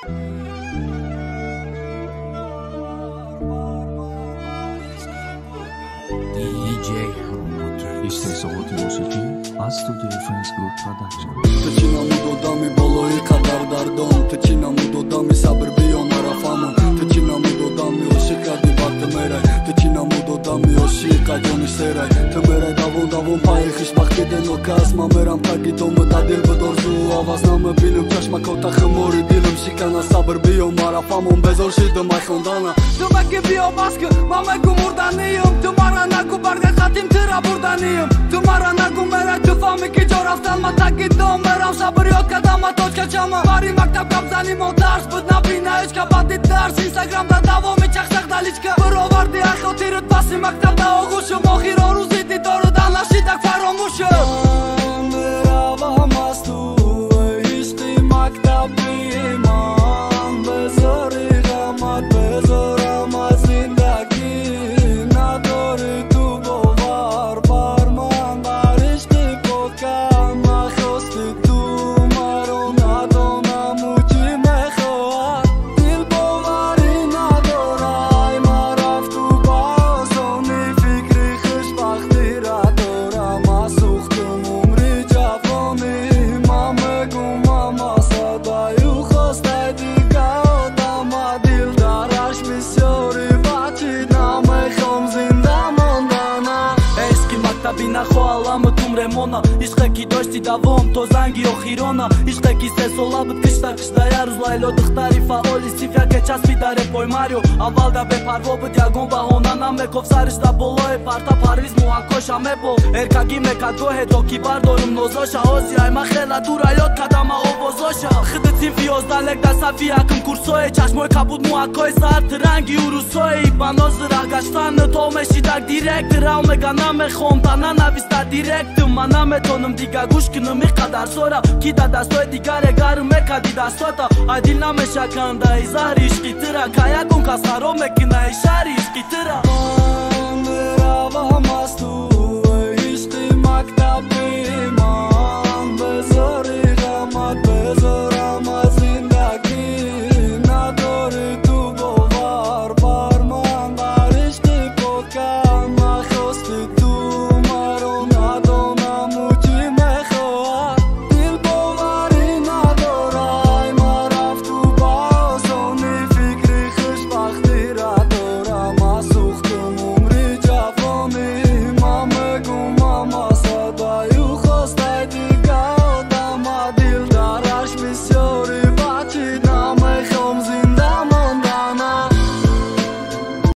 İşte soğutu musiki az studio Friends Group Production. Tăcină-mu dodami boloi kadar dardom. Tăcină-mu dodami sabr biom arafamon. Tăcină-mu dodami oshika divat meray. Tăcină-mu dodami oshika jonisheray. Tmeray davon pay khish bakti denokas mameram tagidom dadil bedorzu avasnam bilim chashma kota khmori dilim shikana sabr biom arafamon bezor shidam ay khondana. Dumaki biom askı mame gumurdaniyim. Tumarana kubarga khatim tira burdaniyim. Tumarana gumera tufami ki joraftan matagidom meram sabr yok kadama точка чама. Bari maktab kabzanim o dars bıdna bina içka badi ders Instagramda davomi çaksak daliçka Bro vardi akhotirut basi maktabda oğuşum Oxiro ruziti dorudan lashitak faromuşum Meravam astu ishqi maktabi iman Bezori ghamat bezoramat zindagi Nadori tu bovar barman Bar ishqi pokam nakhosti tu maro Nadonam uchi mekhoar Dil bovari nadoraj Maraf tu bazoni fikri khishbakhti radoram Asukhtum umri javoni Mame gumama sadayu khostaj diga odama Dil darash bisyori vachi Namekhom zinda mondana Eski maktabi nakho alamı tum remona Ishqeki doshti davom to zangi oxirona Ishqeki se solabıt kışta yaruzlaylo Dıxtari faoli sifyake çaspi dare poj Mario Avalda be parvobıt yagon bahona Namekov sarishta boloe parta parviz muakoša mepo Erkagi me kad gohe doki bardorum nozoša Ozi ajma xela durayot kadama obozoša Xıdıtsin fiyoz dalek da safi akım kursoe Çaşmoy kabut muakoe saat rangi urusoe Ibano zırah gaçtanı tome shidak direkt Raume ganame xom tanana vista direkt Maname tonum diga gushkını mi kadar sonra Kita da stoy digare garı me kadida sota Adilna me shakanda izari ishkitira Kaya kun kasaro me kina ishari ishkitira Meravam astu ishqi maktabi